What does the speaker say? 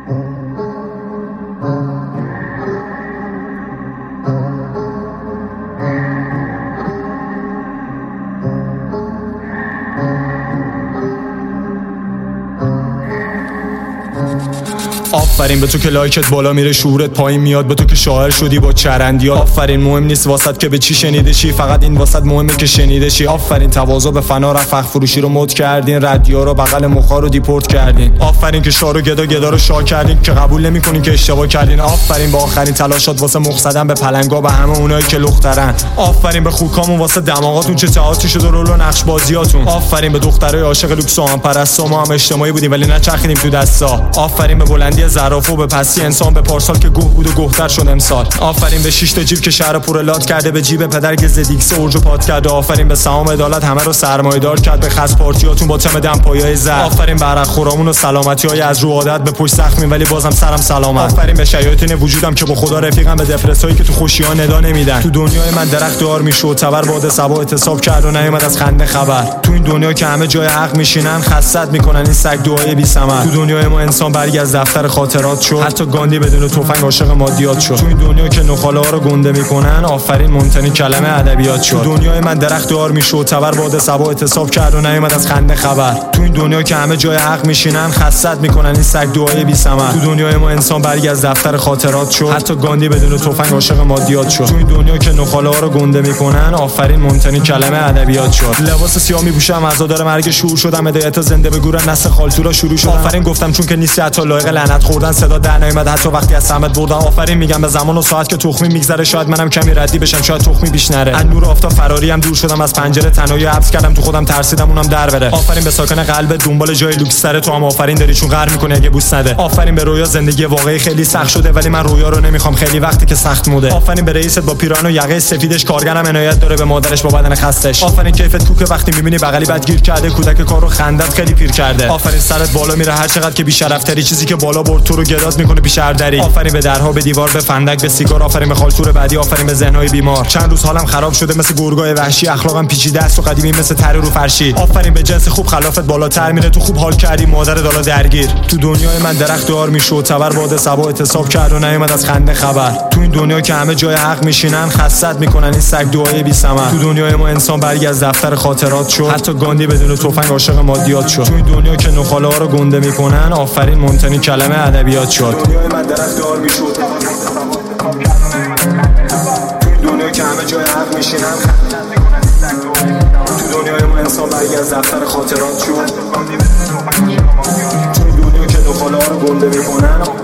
آفرین به تو که لایکت بالا میره شعورت پایین میاد، به تو که شاعر شدی با چرندیات. آفرین مهم نیست واسط که به چی شنیده شی، فقط این واسط مهمه که شنیده شی. آفرین تواضع به فنا رفع فروشی رو مد کردین، رادیو رو بغل مخا رو دیپورت کردین. آفرین که شارو گدا رو شاه کردین، که قبول نمیکنین که اشتباه کردین. آفرین با آخرین تلاشات واسه مخ به پلنگا به همه اونایی که لخترن. آفرین به خوکامون واسه دماغاتون چه تئاتری شد و رول و نقش بازیاتون. آفرین به دخترای عاشق لوکس و هم پرستا، ما هم اجتماعی بودیم ولی نچرخیدیم تو دستا. آفرین به بلندی زرافه و به پستی انسان، به پارسال که گوه بود و گهتر شد امسال. آفرین به 6 تا جیب که شهر پر لات کرده، به جیب پدر که زدیکس اورج و پات کرده. آفرین به سهام عدالت همه رو سرمایه‌دار کرد، به خس پارتیاتون با تم دمپایای زرد. آفرین به عرق خورامون و سلامتی‌های از رو عادت به پشت زخمی ولی بازم سرم سلامت. آفرین به شیاطین وجودم که با خدا رفیقم، به دپرسایی که تو خوشی‌ها ندا نمیدن. تو دنیای من درخت دار میشد تبر باد صبا اعتصاب کرد و نیومد از خنده خبر. تو این دنیا که همه جای حق میشینن خست میکنن این سگ دعای بی ثمر. تو دنیای ما انسان برگ از دفتر خاطرات شد، حتی گاندی بدون تفنگ عاشق مادیات شد. تو این دنیا که نخاله‌ها رو گنده میکنن آفرین ممتنی کلمه ادبیات شد. تو دنیای من درخت دار میشد تبر باد صبا اعتصاب کرد و نیومد از خنده خبر. تو این دنیا که همه جای حق میشینن خست میکنن این سگ دعای بی ثمر. تو دنیای ما انسان برگ از دفتر خاطرات شد، حتی گاندی بدون تفنگ عاشق مادیات شد. تو این دنیا که نخاله‌ها رو گنده میکنن آفرین ممتنی کلمه ادبیات شد. لباس سیاه میپوشم عزادار مرگ شور شدم، هدایت زنده بگورن نسل خالتورا شروع شد. آفرین گفتم چون که نیستی حتی لایق لعنت خوردن، صدا در نیامد حتی وقتی از سمت بردم. آفرین میگم به زمان و ساعت که تخمی میگذره، شاید منم کمی ردی بشم، شاید تخمی بیش نره. از نور آفتاب فراریم دور شدم از پنجره، تنهایی حبس کردم تو خودم، ترسیدم اونم در بره. آفرین به ساکن قلب دنبال جای لوکس تره، تو هم آفرین داری چون قهر میکنه اگه بوس نده. آفرین به رویا زندگی واقعی خیلی سخت شده ولی من رویا رو نمیخوام خیلی وقتی که سخت موده. آفرین به رئیست با پیران و یقه سفیدش، کارگرم عنایت داره به مادرش با بدن خستش. آفرین کیفت کوکه وقتی میبینی بغلی بدگیر کرده، کودک کارو خندت خیلی پیر کرده. آفرین سرت بالا میره هر چقدر که بی شرفتری، چیزی که بالا برد تو رو گداز میکنه پیش هر دری. آفرین به درها به دیوار به فندک به سیگار، آفرین به خالتور بعدی، آفرین به ذهنهای بیمار. چند روز حالم خراب شده مثل گورگای وحشی، اخلاقم پیچیده است و قدیمی مثل تره رو فرشی. آفرین به جنس خوب خلافت بالاتر میره، تو خوب حال کردی مادر دالا درگیر. تو دنیای من درخت دار میشد تبر باد صبا اعتصاب کرد و نیومد از خنده خبر. تو این دنیا که همه جای حق میشینن خست میکنن این سگ دعای بی ثمر. تو دنیای ما انسان برگ از دفتر خاطرات شد، حتی گاندی بدون تفنگ عاشق مادیات شد. تو این دنیا که نخاله‌ها رو گنده میکنن آفرین ممتنی کلمه ادبیات شد. دنیای من درخت دار میشد، دنیا که همه جای حق میشینن، تو دنیای ما انسان برگ از دفتر خاطرات شد. تو دنیا که نخاله‌ها رو گنده میکنن